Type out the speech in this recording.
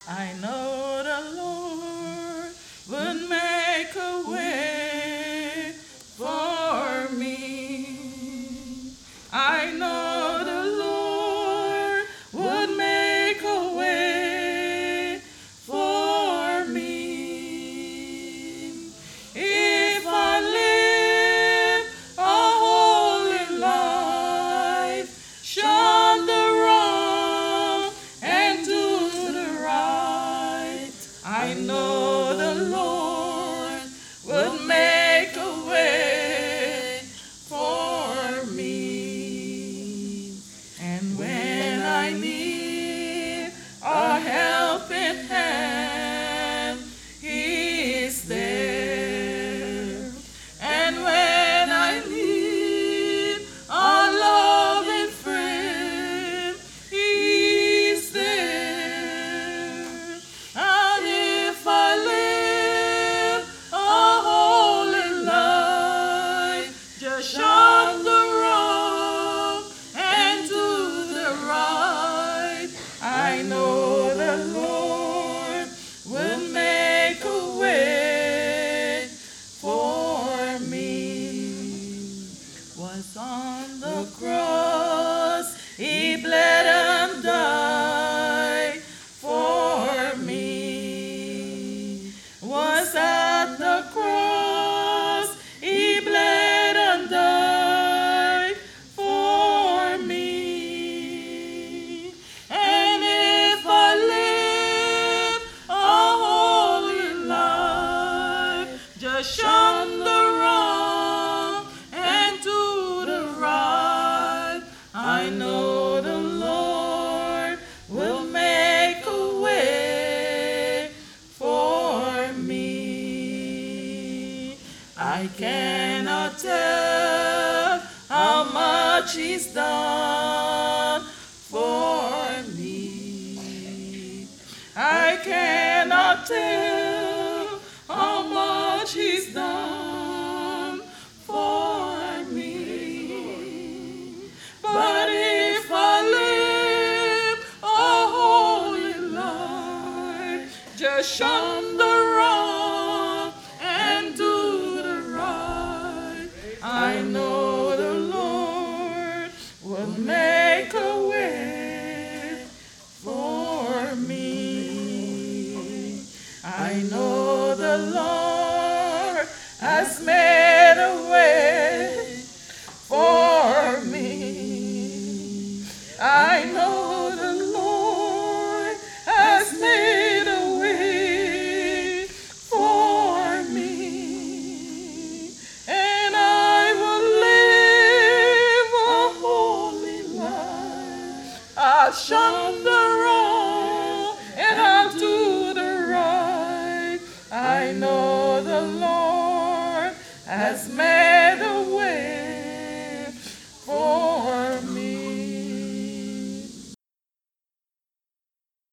I know the Lord would make a way for me. I know the Lord would make a way for me. If I live a holy life, shun the wrong and do the right, I know the Lord would make a way for me. And when I need a helping hand, He is there. And when I need a loving friend, He's there. And if I live a holy life, just shun the wrong and do the right, I know the Lord will make a way for me. Was on the cross, He bled and died for me. Was at the cross, He bled and died for me. And if I live a holy life, just shun the wrong and do the right, I know the Lord will make a way for me. I cannot tell how much He's done for me. I cannot tell how much He's done for me. But if I live a holy life, just shun the wrong and do the right, I know the Lord will make a way for me. I know the Lord has made